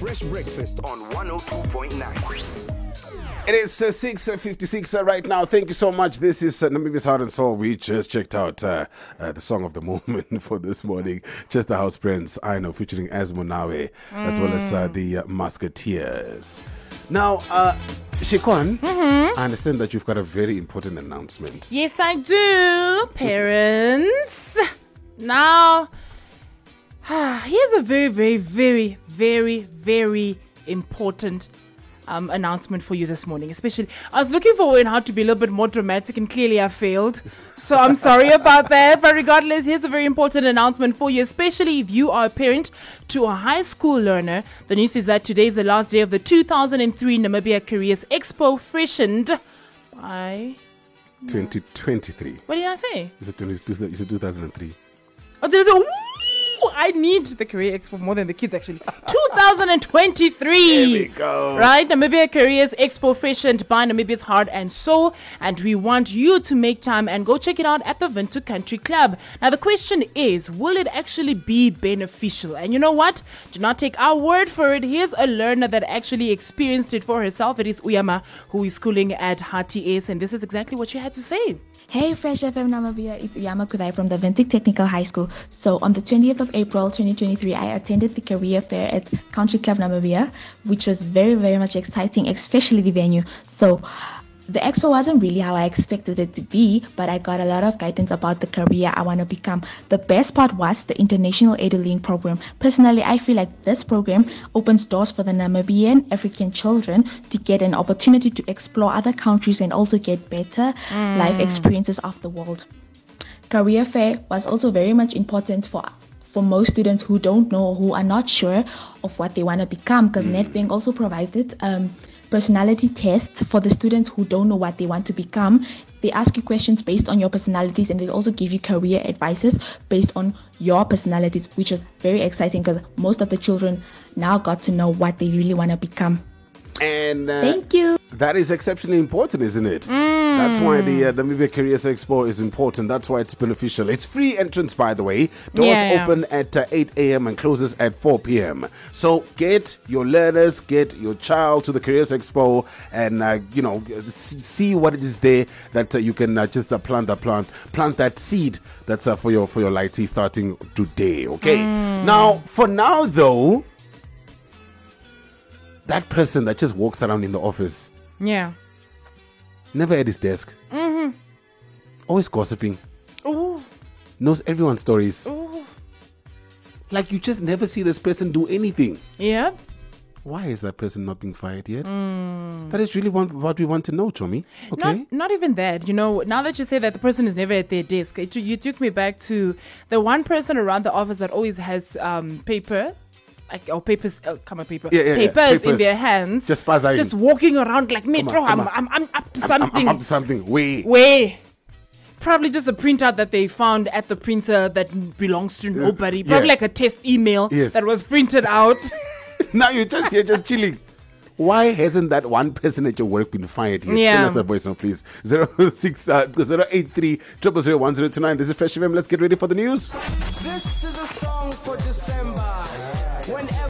Fresh Breakfast on 102.9. It is 6:56 right now. Thank you so much. This is Namibia's Heart and Soul. We just checked out the song of the moment for this morning. Just the House Prince, I Know, featuring Asmonawe, as well as the Musketeers. Now, Shikwan, I understand that you've got a very important announcement. Yes, I do, parents. Now, here's a very, very, very, very, very important announcement for you this morning. Especially, I was looking for how to be a little bit more dramatic, and clearly I failed. So I'm sorry about that. But regardless, here's a very important announcement for you, especially if you are a parent to a high school learner. The news is that today is the last day of the 2003 Namibia Careers Expo, freshened by 2023. What did I say? You said 2003. Oh, there's a... I need the Career Expo more than the kids, actually. 2023. There we go. Right? Namibia Careers Expo, freshened by Namibia's Heart and Soul. And we want you to make time and go check it out at the Vinto Country Club. Now, the question is, will it actually be beneficial? And you know what? Do not take our word for it. Here's a learner that actually experienced it for herself. It is Uyama, who is schooling at HTS. And this is exactly what she had to say. Hey Fresh FM Namibia, it's Uyama Kudai from the Vintic Technical High School. So on the 20th of April 2023, I attended the career fair at Country Club Namibia, which was very, very much exciting, especially the venue. So the expo wasn't really how I expected it to be, but I got a lot of guidance about the career I want to become. The best part was the International EduLink program. Personally, I feel like this program opens doors for the Namibian African children to get an opportunity to explore other countries and also get better life experiences of the world. Career fair was also very much important for most students who don't know, who are not sure of what they want to become, because Nedbank also provided personality tests for the students who don't know what they want to become. They ask you questions based on your personalities, and they also give you career advices based on your personalities, which is very exciting because most of the children now got to know what they really want to become. And thank you. That is exceptionally important, isn't it? That's why the Namibia Careers Expo is important. That's why it's beneficial. It's free entrance, by the way. Doors open at 8 a.m. and closes at 4 p.m. So get your learners, get your child to the Careers Expo, and see what it is there that you can just plant that seed that's for your lighty starting today. Okay. Now, for now though, that person that just walks around in the office, never at his desk, always gossiping, knows everyone's stories. Like, you just never see this person do anything. Yeah. Why is that person not being fired yet? That is really what we want to know, Tommy. Okay. Not even that. Now that you say that the person is never at their desk, you took me back to the one person around the office that always has papers in their hands, just walking around like, Metro, I'm up to something. I'm up to something. Way. Probably just a printout that they found at the printer that belongs to nobody. Probably like a test email that was printed out. Now you're just chilling. Why hasn't that one person at your work been fired yet? Send us that voice now, please. 083 000 1029. This is Fresh FM. Let's get ready for the news. This is a song for December. Whenever